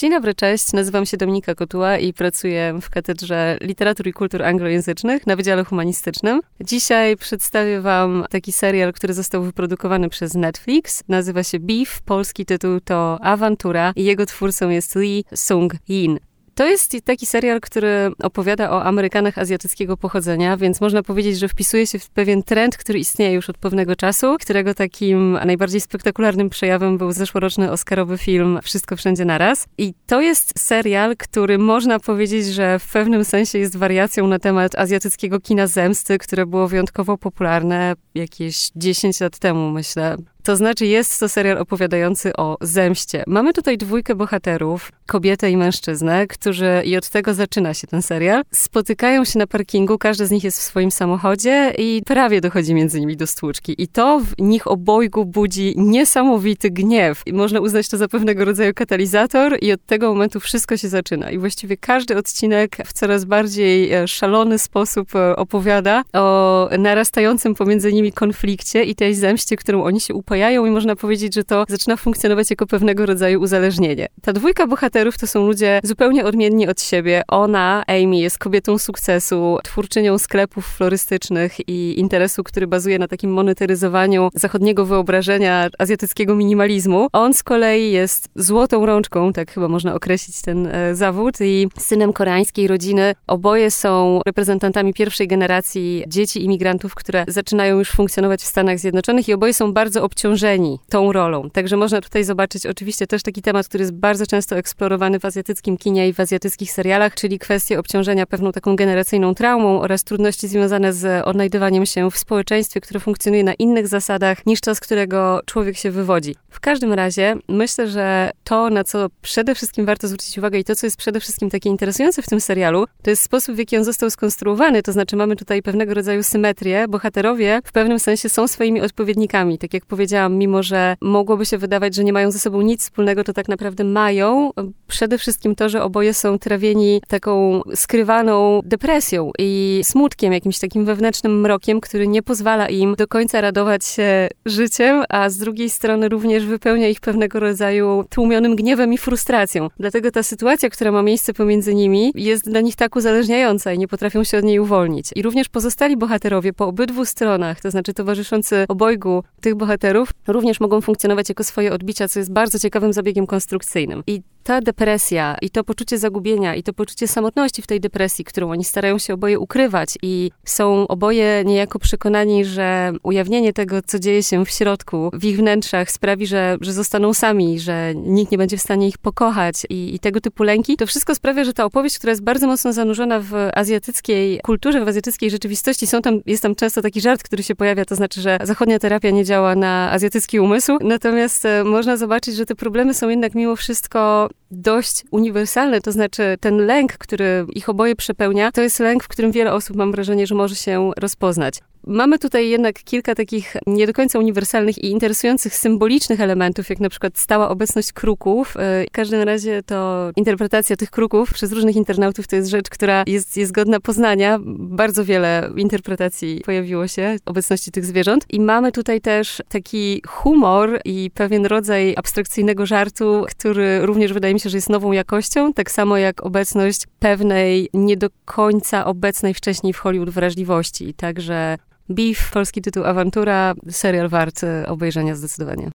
Dzień dobry, cześć. Nazywam się Dominika Kotuła i pracuję w Katedrze Literatury i Kultur Anglojęzycznych na Wydziale Humanistycznym. Dzisiaj przedstawię wam taki serial, który został wyprodukowany przez Netflix. Nazywa się Beef, polski tytuł to Awantura i jego twórcą jest Lee Sung-jin. To jest taki serial, który opowiada o Amerykanach azjatyckiego pochodzenia, więc można powiedzieć, że wpisuje się w pewien trend, który istnieje już od pewnego czasu, którego takim najbardziej spektakularnym przejawem był zeszłoroczny oscarowy film Wszystko Wszędzie Naraz. I to jest serial, który można powiedzieć, że w pewnym sensie jest wariacją na temat azjatyckiego kina zemsty, które było wyjątkowo popularne jakieś 10 lat temu, myślę. To znaczy jest to serial opowiadający o zemście. Mamy tutaj dwójkę bohaterów, kobietę i mężczyznę, którzy, i od tego zaczyna się ten serial, spotykają się na parkingu, każdy z nich jest w swoim samochodzie i prawie dochodzi między nimi do stłuczki. I to w nich obojgu budzi niesamowity gniew. I można uznać to za pewnego rodzaju katalizator i od tego momentu wszystko się zaczyna. I właściwie każdy odcinek w coraz bardziej szalony sposób opowiada o narastającym pomiędzy nimi konflikcie i tej zemście, którą oni się upajają i można powiedzieć, że to zaczyna funkcjonować jako pewnego rodzaju uzależnienie. Ta dwójka bohaterów to są ludzie zupełnie odmienni od siebie. Ona, Amy, jest kobietą sukcesu, twórczynią sklepów florystycznych i interesu, który bazuje na takim monetaryzowaniu zachodniego wyobrażenia azjatyckiego minimalizmu. On z kolei jest złotą rączką, tak chyba można określić ten zawód, i synem koreańskiej rodziny. Oboje są reprezentantami pierwszej generacji dzieci imigrantów, które zaczynają już funkcjonować w Stanach Zjednoczonych i oboje są bardzo obciążeni tą rolą. Także można tutaj zobaczyć oczywiście też taki temat, który jest bardzo często eksplorowany w azjatyckim kinie i w azjatyckich serialach, czyli kwestie obciążenia pewną taką generacyjną traumą oraz trudności związane z odnajdywaniem się w społeczeństwie, które funkcjonuje na innych zasadach niż to, z którego człowiek się wywodzi. W każdym razie myślę, że to, na co przede wszystkim warto zwrócić uwagę i to, co jest przede wszystkim takie interesujące w tym serialu, to jest sposób, w jaki on został skonstruowany. To znaczy mamy tutaj pewnego rodzaju symetrię. Bohaterowie w pewnym sensie są swoimi odpowiednikami. Tak jak powiedziałam, mimo że mogłoby się wydawać, że nie mają ze sobą nic wspólnego, to tak naprawdę mają. Przede wszystkim to, że oboje są trawieni taką skrywaną depresją i smutkiem, jakimś takim wewnętrznym mrokiem, który nie pozwala im do końca radować się życiem, a z drugiej strony również wypełnia ich pewnego rodzaju tłumionym gniewem i frustracją. Dlatego ta sytuacja, która ma miejsce pomiędzy nimi, jest dla nich tak uzależniająca i nie potrafią się od niej uwolnić. I również pozostali bohaterowie po obydwu stronach, to znaczy towarzyszący obojgu tych bohaterów, również mogą funkcjonować jako swoje odbicia, co jest bardzo ciekawym zabiegiem konstrukcyjnym. I ta depresja, i to poczucie zagubienia, i to poczucie samotności w tej depresji, którą oni starają się oboje ukrywać i są oboje niejako przekonani, że ujawnienie tego, co dzieje się w środku, w ich wnętrzach sprawi, że zostaną sami, że nikt nie będzie w stanie ich pokochać i tego typu lęki, to wszystko sprawia, że ta opowieść, która jest bardzo mocno zanurzona w azjatyckiej kulturze, w azjatyckiej rzeczywistości, jest tam często taki żart, który się pojawia, to znaczy, że zachodnia terapia nie działa na azjatycki umysł, natomiast można zobaczyć, że te problemy są jednak mimo wszystko dość uniwersalne, to znaczy ten lęk, który ich oboje przepełnia, to jest lęk, w którym wiele osób, mam wrażenie, że może się rozpoznać. Mamy tutaj jednak kilka takich nie do końca uniwersalnych i interesujących symbolicznych elementów, jak na przykład stała obecność kruków. W każdym razie to interpretacja tych kruków przez różnych internautów to jest rzecz, która jest godna poznania. Bardzo wiele interpretacji pojawiło się obecności tych zwierząt. I mamy tutaj też taki humor i pewien rodzaj abstrakcyjnego żartu, który również wydaje mi się, że jest nową jakością, tak samo jak obecność pewnej nie do końca obecnej wcześniej w Hollywood wrażliwości. Także Beef, polski tytuł Awantura, serial wart obejrzenia zdecydowanie.